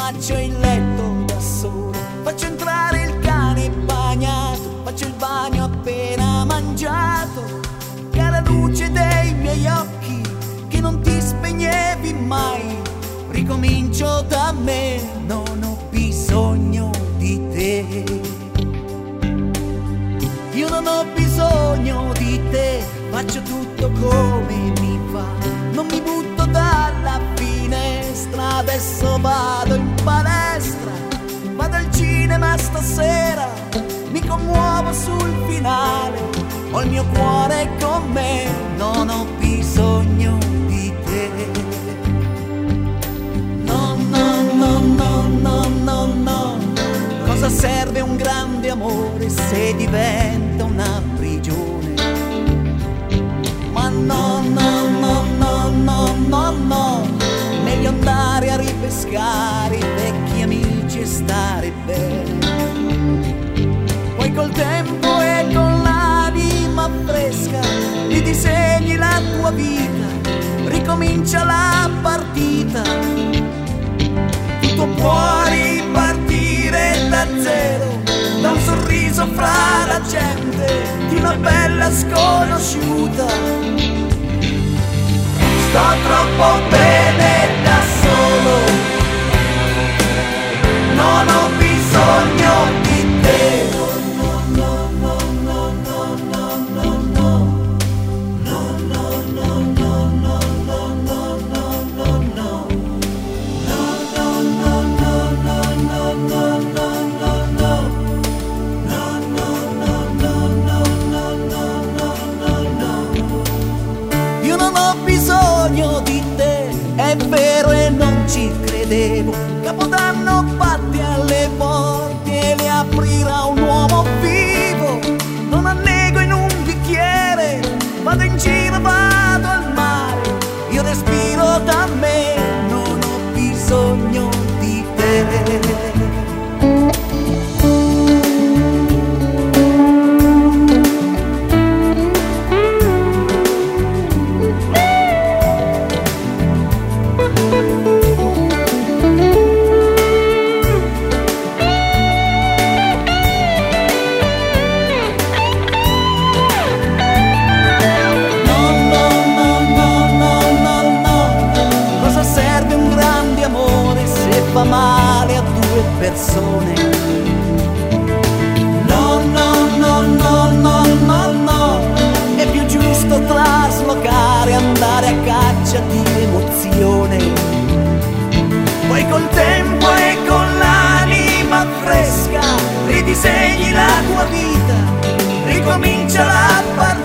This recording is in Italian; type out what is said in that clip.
faccio il letto da solo, faccio entrare il cane bagnato, faccio il bagno appena mangiato. Cara luce dei miei occhi che non ti spegnevi mai, ricomincio da me, non ho bisogno di te. Io non ho bisogno di te, faccio tutto come mi fa, non mi butto dalla finestra, adesso vado in palestra, vado al cinema stasera, mi commuovo sul finale, ho il mio cuore con me, non ho bisogno di te. No, no, no, no, no, no, no. Cosa serve un grande amore se diventa una prigione? Ma no, no, no, no, no, no, no. Meglio andare a ripescare i vecchi amici e stare bene. Poi col tempo e con l'anima fresca ridisegni la tua vita, ricomincia la partita. Tutto può ripartire da zero, da un sorriso fra la gente di una bella sconosciuta. Sto troppo bene da solo, non ho bisogno di te. Io non ho bisogno di te, è vero e non ci credevo. Capodanno batte alle porte e le aprirà un uomo vivo. Non annego in un bicchiere, vado in giro, vado al mare. Io respiro da me, non ho bisogno di te. Fa male a due persone. No, no, no, no, no, no, no. È più giusto traslocare, andare a caccia di emozione. Poi col tempo e con l'anima fresca ridisegni la tua vita, ricomincia la partita.